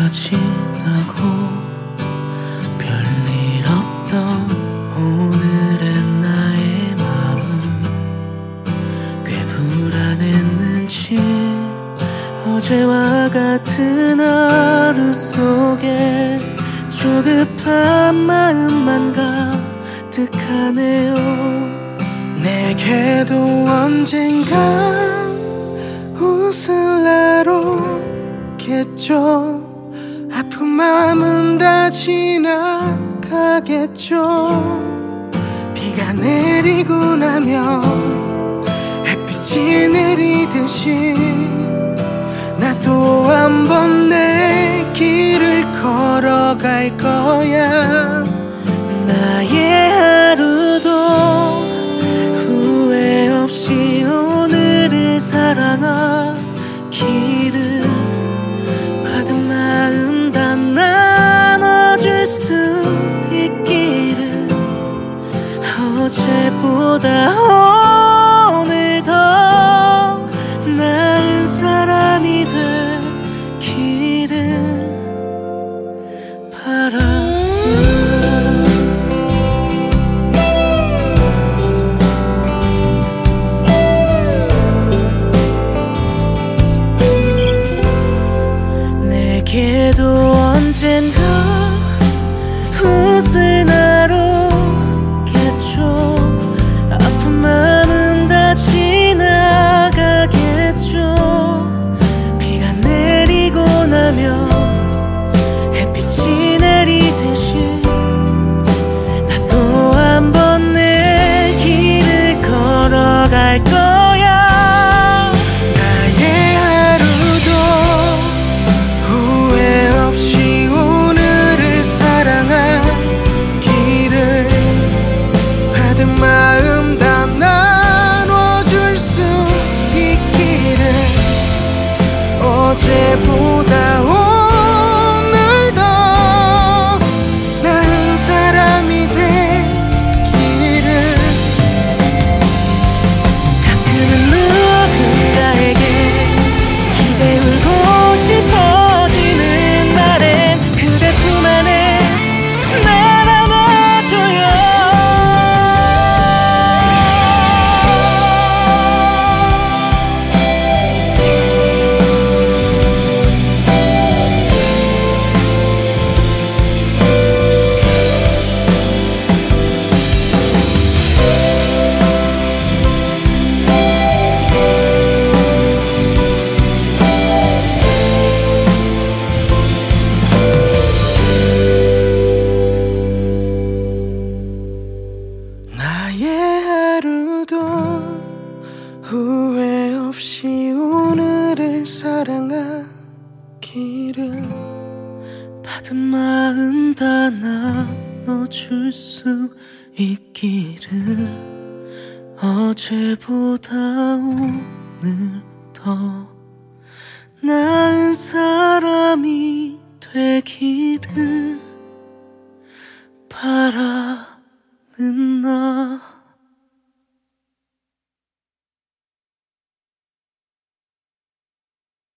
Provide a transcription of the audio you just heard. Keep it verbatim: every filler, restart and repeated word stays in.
지나고 별일 없던 오늘의 나의 마음은 꽤 불안했는지 어제와 같은 하루 속에 조급한 마음만 가득하네요. 내게도 언젠가 웃을 날 오겠죠. 아픈 마음은 다 지나가겠죠. 비가 내리고 나면 햇빛이 내리듯이 나도 한번 내 길을 걸어갈 거야. 나의 하루도 후회 없이 오늘을 사랑하기를 받은 마음 다 나눠줄 수 있기를 어제보다 오늘 더 나은 사람이 되기를 바랍니다. 내게도 언젠가 웃을 날 오겠죠. 아픈 마음은 다 지나가겠죠. 비가 내리고 나면 햇빛이 내리듯이 나도 한번 내 길을 걸어갈 거야. 나의 하루도 후회 없이 오늘을 사랑하기를 받은 마음 다 나눠줄 수 있기를 어제보다 오늘 더 나은 사람이 되기를. 가끔은 누군가에게 기대 울고 싶어지는 날엔 그대 품 안에 날 안아줘요. 나의 하루도 후회 없이 오늘을 사랑하기를 받은 마음 다 나눠줄 수 있기를 어제보다 오늘 더 나